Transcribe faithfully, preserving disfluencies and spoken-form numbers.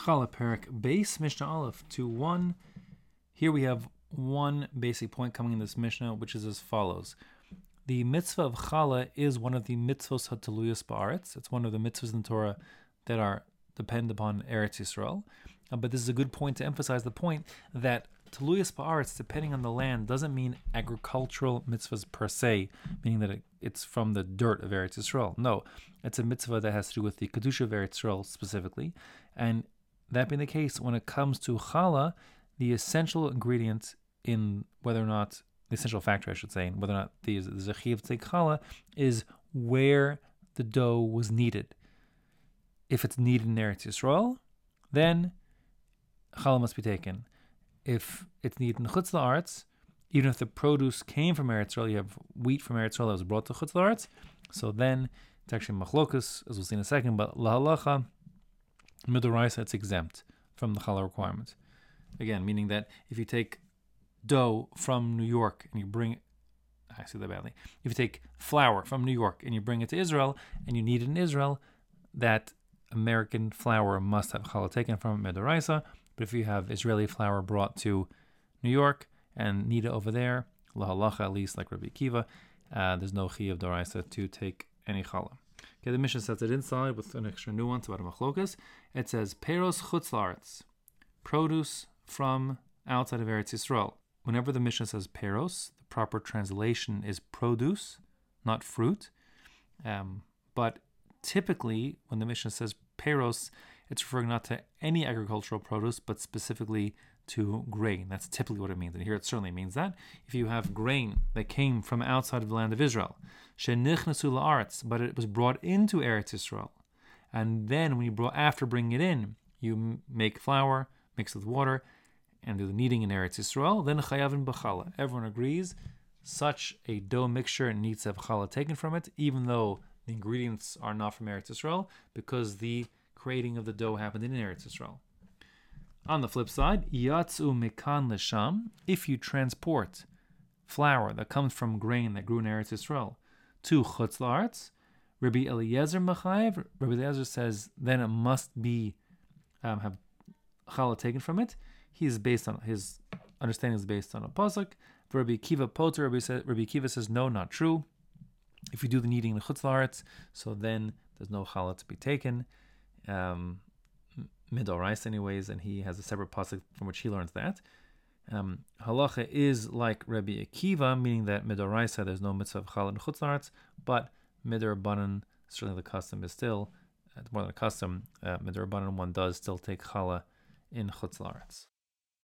Challah Perik Base, Mishnah Aleph two one. Here we have one basic point coming in this Mishnah, which is as follows. The mitzvah of Challah is one of the mitzvos hataluyos ba'aretz. It's one of the mitzvahs in the Torah that are depend upon Eretz Yisrael. Uh, but this is a good point to emphasize the point that taluyos ba'aretz, depending on the land, doesn't mean agricultural mitzvahs per se, meaning that it, it's from the dirt of Eretz Yisrael. No, it's a mitzvah that has to do with the kedusha of Eretz Yisrael specifically. And that being the case, when it comes to challah, the essential ingredient in whether or not, the essential factor I should say, in whether or not the zechiv take challah is where the dough was kneaded. If it's kneaded in Eretz Yisrael, then challah must be taken. If it's kneaded in Chutz La'aretz, even if the produce came from Eretz Yisrael, you have wheat from Eretz Yisrael that was brought to Chutz La'aretz, so then it's actually machlokus, as we'll see in a second, but lahalacha, midoraisa, it's exempt from the challah requirement. Again, meaning that if you take dough from New York and you bring, I say that badly, if you take flour from New York and you bring it to Israel and you knead it in Israel, that American flour must have challah taken from it, midoraisa. But if you have Israeli flour brought to New York and knead it over there, lahalacha, at least like Rabbi Akiva, uh, there's no chiyuv d'oraisa to take any challah. Okay, the Mishnah sets it inside with an extra nuance about a machlokas. It says peros chutz la'aretz, produce from outside of Eretz Yisrael. Whenever the Mishnah says peros, the proper translation is produce, not fruit. Um, but typically, when the Mishnah says peros, it's referring not to any agricultural produce, but specifically to grain. That's typically what it means. And here it certainly means that. If you have grain that came from outside of the land of Israel, shenichnasu la'aretz, but it was brought into Eretz Yisrael, and then when you brought, after bringing it in, you make flour, mix it with water, and do the kneading in Eretz Yisrael, then chayavin b'challah. Everyone agrees such a dough mixture needs to have challah taken from it, even though the ingredients are not from Eretz Yisrael, because the creating of the dough happened in Eretz Yisrael. On the flip side, yatzu mekan lesham, if you transport flour that comes from grain that grew in Eretz Yisrael to Chutz La'aretz, Rabbi Eliezer Machayev, Rabbi Eliezer says then it must be um, have challah taken from it. He is based on his understanding is based on a pasuk. For Rabbi Akiva Poter, Rabbi, says, Rabbi Akiva says no, not true. If you do the kneading in the Chutz La'aretz, so then there's no challah to be taken. Um, midoraisa anyways, and he has a separate pasuk from which he learns that. Um, halacha is like Rabbi Akiva, meaning that midoraisa there's no mitzvah of challah in Chutz La'aretz, but midorabanan, certainly the custom is still, it's more than a custom, uh, midorabanan one does still take challah in Chutz La'aretz.